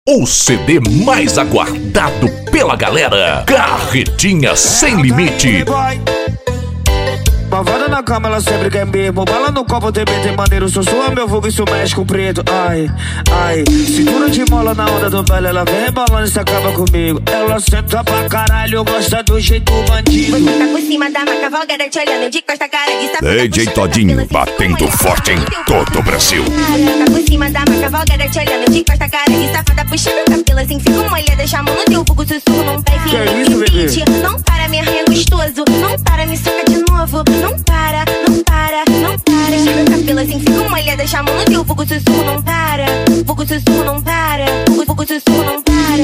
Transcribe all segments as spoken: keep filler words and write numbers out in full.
O C D mais aguardado pela galera. Carretinha Sem Limite. Malvada na cama, ela sempre quer mesmo. Bala no copo, T B tem maneiro. Sou sua, meu vulgo, isso mexe com preto. Ai, ai. Cintura de mola na onda do baile. Ela vem rebolando e se acaba comigo. Ela senta pra caralho, gosta do jeito bandido. Você tá por cima da maca, cavalgada te olhando de costa, cara de safada. D J Todinho batendo forte em todo o Brasil. Tá por cima da maca, cavalgada te olhando de costa, cara de safada. Puxando o cabelo assim, fica molhada. Deixa a mão no teu vulgo, sussurro num pé. Que é isso, bebê? Não para, me arranha gostoso. Não para, me soca de novo. Não para, não para, não para. Chega o cabelo assim, fica molhada. Deixa a mão no teu vulgo, sussurro não para. Vulgo, sussurro não para. Vulgo, vulgo, sussurro não para.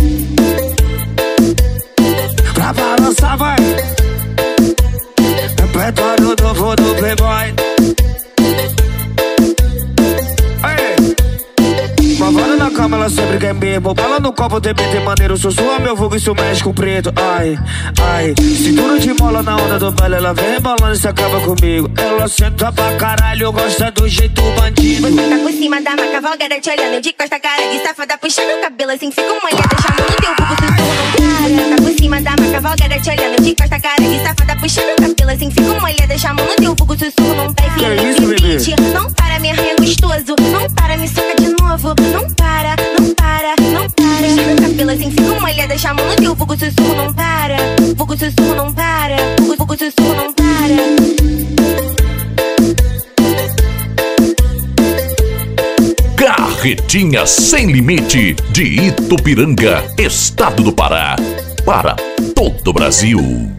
Pra balançar, vai. Repertório novo do Playboy. Malvada na cama, ela sempre quer mesmo. Bala no copo, T B tem maneiro. Sou sua, meu vulgo, isso mexe com preto. Ai, ai. Cintura de mola na onda do baile. Ela vem rebolando e se acaba comigo. Ela senta pra caralho, gosta do jeito bandido. Você tá por cima da maca, cavalgada te olhando de costa, cara de safada. Puxando o cabelo assim, fica molhada. Deixa a mão no teu vulgo, sussurro não para. Tá por cima da maca, cavalgada te olhando de costa, cara de safada. Puxando o cabelo assim, fica molhada. Deixa a mão no teu vulgo, sussurro não para. Que é isso, bebê? Não para, me arranha gostoso. Não para, me soca de novo. Não para, não para, não para. Chega o cabelo assim, fica molhada. Deixa a mão no teu vulgo, sussurro não para. Vulgo, sussurro não para. Vulgo, vulgo, sussurro não para. Carretinha Sem Limite de Itupiranga, estado do Pará, para todo o Brasil.